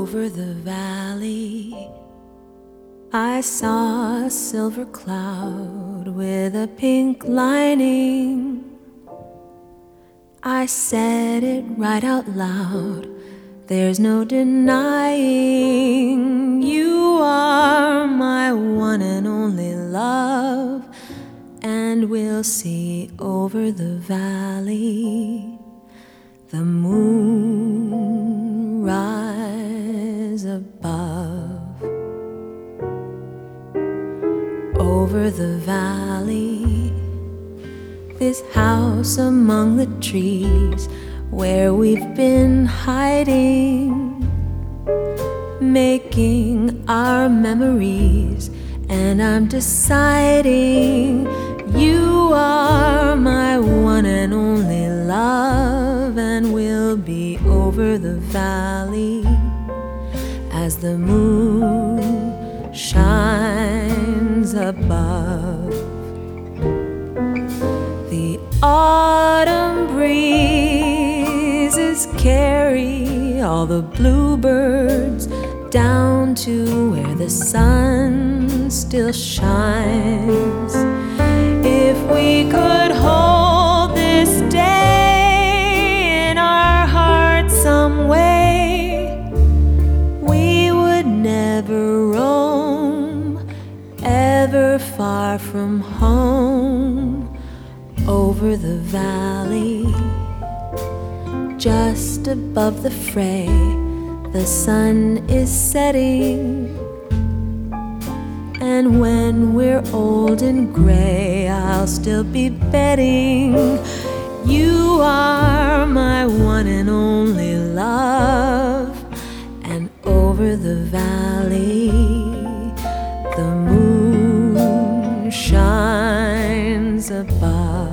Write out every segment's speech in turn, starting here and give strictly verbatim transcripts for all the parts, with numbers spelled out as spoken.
Over the valley, I saw a silver cloud with a pink lining. I said it right out loud, there's no denying. You are my one and only love, and we'll see over the valley the moon rise above. Over the valley, this house among the trees where we've been hiding, making our memories, and I'm deciding you are my one and only love, and we'll be over the valley as the moon shines above. The autumn breezes carry all the bluebirds down to where the sun still shines. If we could hold this day in our hearts some way, we would never roam ever far from home. Over the valley, just above the fray, the sun is setting. And when we're old and gray, I'll still be betting you are my one and only love. And over the valley, the moon shines above.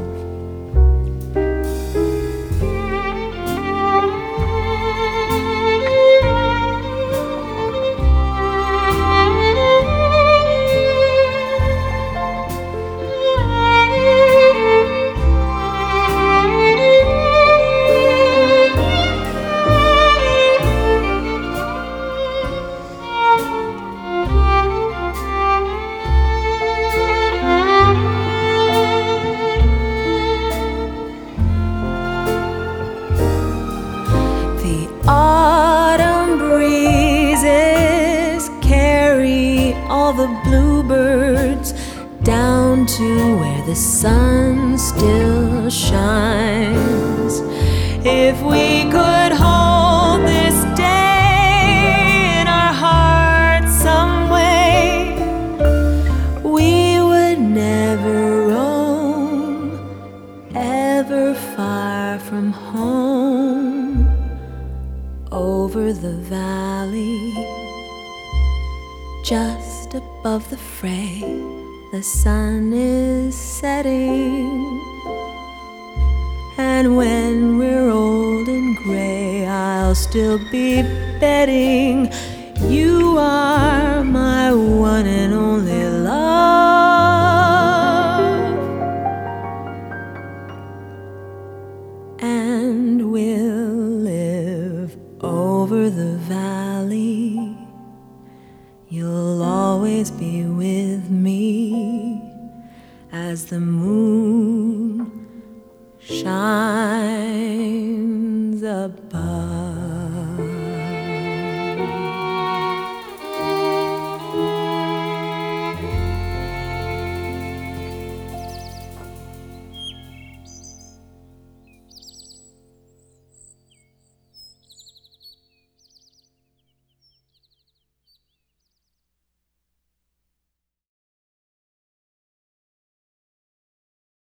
Autumn breezes carry all the bluebirds down to where the sun still shines. If we could hold this day in our hearts some way, we would never roam ever far from home. Over the valley, just above the fray, the sun is setting. And when we're old and gray, I'll still be betting you are my one and only love. And we'll live over the valley. You'll always be with me as the moon shines above.